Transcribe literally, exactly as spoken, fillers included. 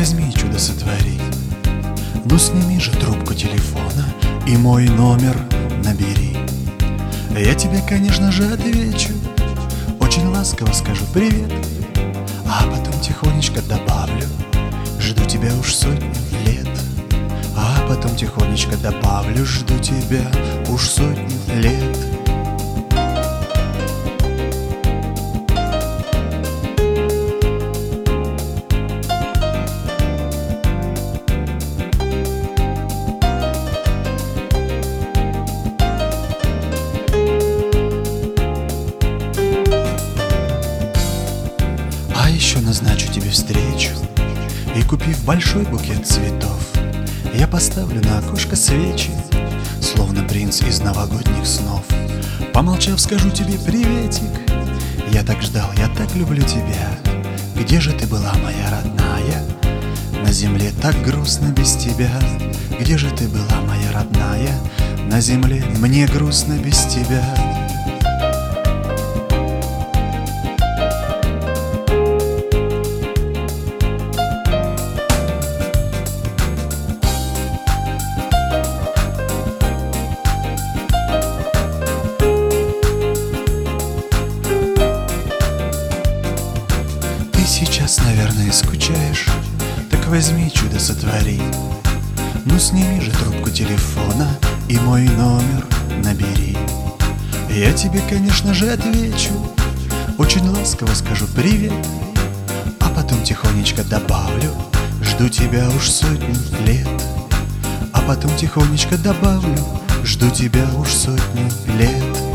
возьми, чудо сотвори. Ну сними же трубку телефона и мой номер набери. Я тебе, конечно же, отвечу, очень ласково скажу привет, а потом тихонечко добавлю: жду тебя уж сотню лет. А потом тихонечко добавлю: жду тебя уж сотню лет. А еще назначу тебе встречу, и купив большой букет цветов, я поставлю на окошко свечи, словно принц из новогодних снов. Помолчав, скажу тебе приветик: я так ждал, я так люблю тебя. Где же ты была, моя родная? На земле так грустно без тебя. Где же ты была, моя родная? На земле мне грустно без тебя. Сейчас, наверное, скучаешь, так возьми, чудо сотвори. Ну сними же трубку телефона и мой номер набери. Я тебе, конечно же, отвечу, очень ласково скажу привет, а потом тихонечко добавлю: жду тебя уж сотню лет. А потом тихонечко добавлю: жду тебя уж сотню лет.